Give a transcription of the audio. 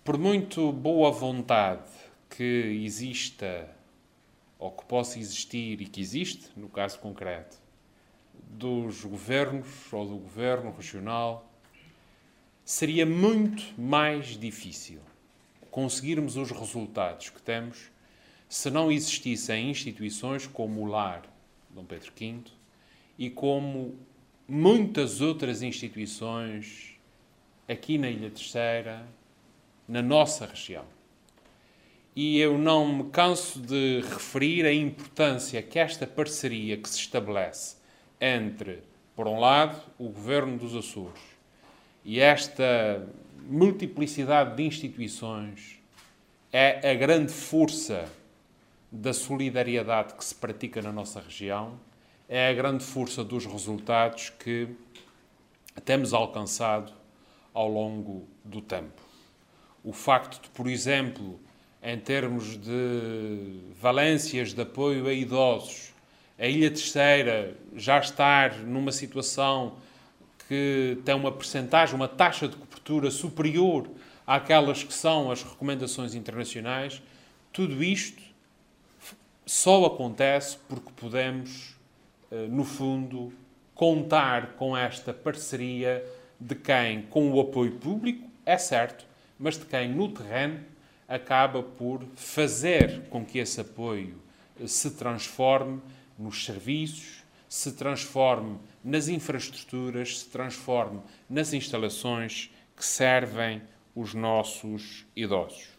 Por muito boa vontade que exista, ou que possa existir e que existe, no caso concreto, dos governos ou do governo regional, seria muito mais difícil conseguirmos os resultados que temos se não existissem instituições como o Lar Dom Pedro V e como muitas outras instituições aqui na Ilha Terceira, na nossa região. E eu não me canso de referir a importância que esta parceria que se estabelece entre, por um lado, o Governo dos Açores e esta multiplicidade de instituições é a grande força da solidariedade que se pratica na nossa região, é a grande força dos resultados que temos alcançado ao longo do tempo. O facto de, por exemplo, em termos de valências de apoio a idosos, a Ilha Terceira já estar numa situação que tem uma percentagem, uma taxa de cobertura superior àquelas que são as recomendações internacionais, tudo isto só acontece porque podemos, no fundo, contar com esta parceria de quem, com o apoio público, é certo, mas de quem, no terreno, acaba por fazer com que esse apoio se transforme nos serviços, se transforme nas infraestruturas, se transforme nas instalações que servem os nossos idosos.